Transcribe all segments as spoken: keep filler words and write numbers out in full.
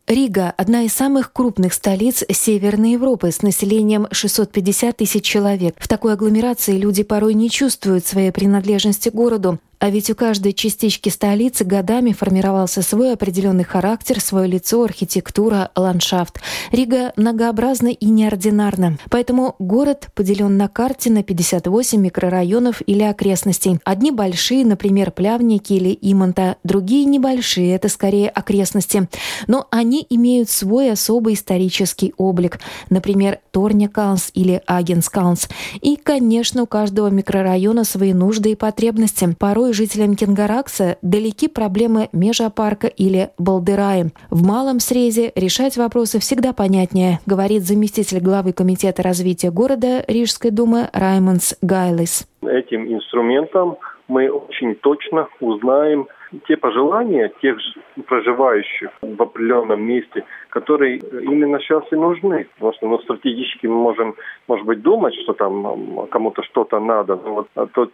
Рига – одна из самых крупных столиц Северной Европы с населением шестьсот пятьдесят тысяч человек. В такой агломерации люди порой не чувствуют своей принадлежности к городу. А ведь у каждой частички столицы годами формировался свой определенный характер, свое лицо, архитектура, ландшафт. Рига многообразна и неординарна. Поэтому город поделен на карте на пятьдесят восемь микрорайонов или окрестностей. Одни большие, например, Плявники или Иманта, другие небольшие, это скорее окрестности. Но они имеют свой особый исторический облик. Например, Торнекалнс или Агенскалнс. И, конечно, у каждого микрорайона свои нужды и потребности. Порой жителям Кингаракса далеки проблемы Межапарка или Балдыраи. В малом срезе решать вопросы всегда понятнее, говорит заместитель главы комитета развития города Рижской думы Раймондс Гайлис. Этим инструментом мы очень точно узнаем те пожелания тех проживающих в определенном месте, которые именно сейчас и нужны. Потому что ну, стратегически мы можем, может быть, думать, что там кому-то что-то надо. Но вот а тот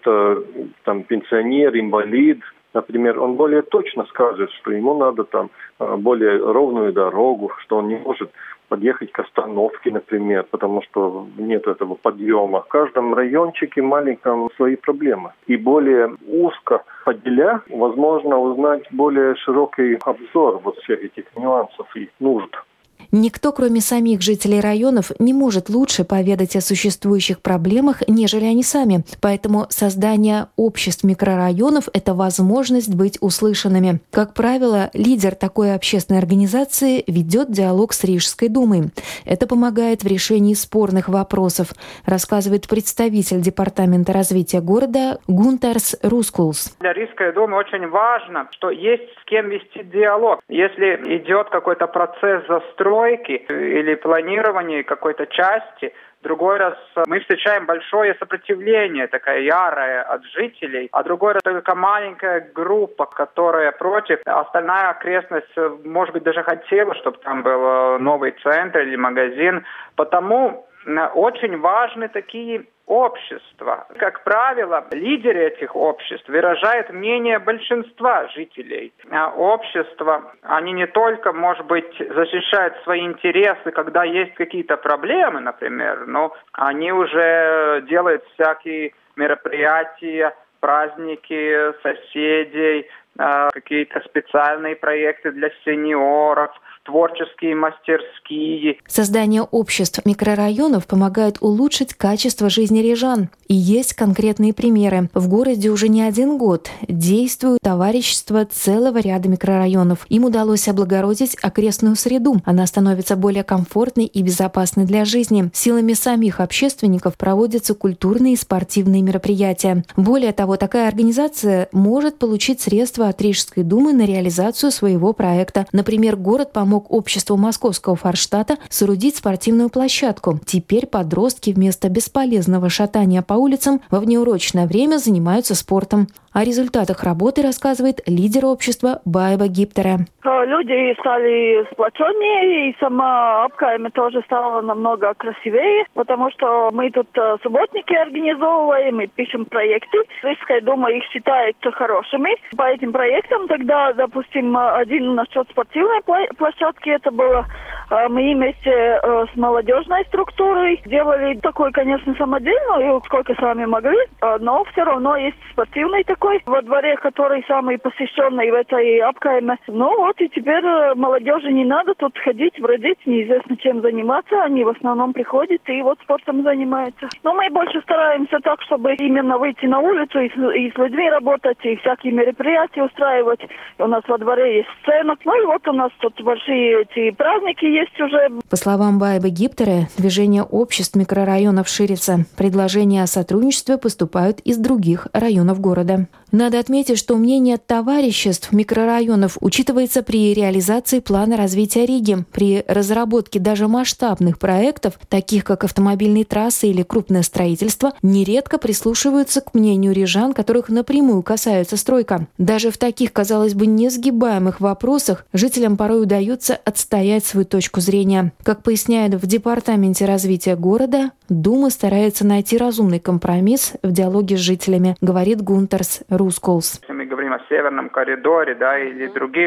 там пенсионер, инвалид, например, он более точно скажет, что ему надо там более ровную дорогу, что он не может подъехать к остановке, например, потому что нет этого подъема. В каждом райончике маленьком свои проблемы. И более узко поделя, возможно узнать более широкий обзор вот всех этих нюансов и нужд. Никто, кроме самих жителей районов, не может лучше поведать о существующих проблемах, нежели они сами. Поэтому создание обществ микрорайонов – это возможность быть услышанными. Как правило, лидер такой общественной организации ведет диалог с Рижской думой. Это помогает в решении спорных вопросов, рассказывает представитель Департамента развития города Гунтарс Рускулс. Для Рижской думы очень важно, что есть с кем вести диалог. Если идет какой-то процесс застройки, или планирование какой-то части. Другой раз мы встречаем большое сопротивление, такое ярое от жителей, а другой раз только маленькая группа, которая против. Остальная окрестность, может быть, даже хотела, чтобы там был новый центр или магазин. Потому очень важны такие общества. Как правило, лидеры этих обществ выражают мнение большинства жителей. А общества, они не только, может быть, защищают свои интересы, когда есть какие-то проблемы, например, но они уже делают всякие мероприятия, праздники соседей, какие-то специальные проекты для сеньоров, творческие мастерские. Создание обществ микрорайонов помогает улучшить качество жизни рижан. И есть конкретные примеры. В городе уже не один год действует товарищество целого ряда микрорайонов. Им удалось облагородить окрестную среду. Она становится более комфортной и безопасной для жизни. Силами самих общественников проводятся культурные и спортивные мероприятия. Более того, такая организация может получить средства от Рижской думы на реализацию своего проекта. Например, город помог обществу Московского Форштата соорудить спортивную площадку. Теперь подростки вместо бесполезного шатания по улицам во внеурочное время занимаются спортом. О результатах работы рассказывает лидер общества Байба Гиптере. Люди стали сплоченнее, и сама Апкайме тоже стала намного красивее, потому что мы тут субботники организовываем и пишем проекты. Рижская дума их считает хорошими. По этим проектам тогда, допустим, один насчет спортивной площадки, это было мы вместе с молодежной структурой делали такой, конечно, самодельную, сколько сами могли, но все равно есть спортивный такой во дворе, который самый посещенный в этой Апкайме. Ну вот и теперь молодежи не надо тут ходить, бродить, неизвестно чем заниматься, они в основном приходят и вот спортом занимаются. Но мы больше стараемся так, чтобы именно выйти на улицу и, и с людьми работать, и всякие мероприятия устраивать. И у нас во дворе есть сцена, ну и вот у нас тут большие эти праздники есть уже. По словам Байбы Гиптере, движение обществ микрорайонов ширится. Предложения о сотрудничестве поступают из других районов города. Надо отметить, что мнение товариществ микрорайонов учитывается при реализации плана развития Риги. При разработке даже масштабных проектов, таких как автомобильные трассы или крупное строительство, нередко прислушиваются к мнению рижан, которых напрямую касается стройка. Даже в таких, казалось бы, несгибаемых вопросах жителям порой удается отстоять свою точку зрения. Как поясняют в Департаменте развития города, Дума старается найти разумный компромисс в диалоге с жителями, говорит Гунтарс Рускулс. Если мы говорим о Северном коридоре, да, или других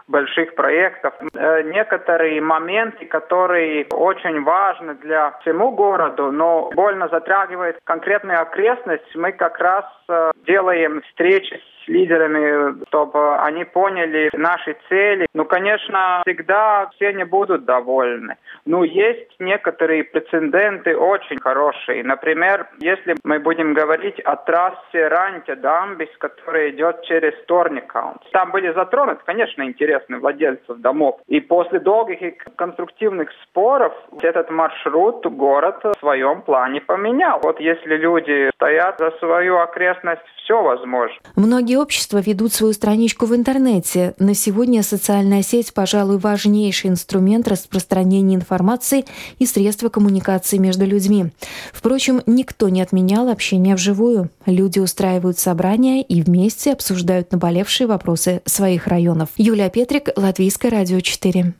больших проектов. Некоторые моменты, которые очень важны для всему городу, но больно затрагивает конкретную окрестность, мы как раз делаем встречи с лидерами, чтобы они поняли наши цели. Ну, конечно, всегда все не будут довольны. Но есть некоторые прецеденты очень хорошие. Например, если мы будем говорить о трассе Раньте-Дамбис, которая идет через Торникаунс. Там были затронуты, конечно, интересные владельцев домов. И после долгих и конструктивных споров этот маршрут город в своем плане поменял. Вот если люди стоят за свою окрестность, все возможно. Многие общества ведут свою страничку в интернете. На сегодня социальная сеть, пожалуй, важнейший инструмент распространения информации и средства коммуникации между людьми. Впрочем, никто не отменял общение вживую. Люди устраивают собрания и вместе обсуждают наболевшие вопросы своих районов. Юлия Петрик, Латвийское радио четыре.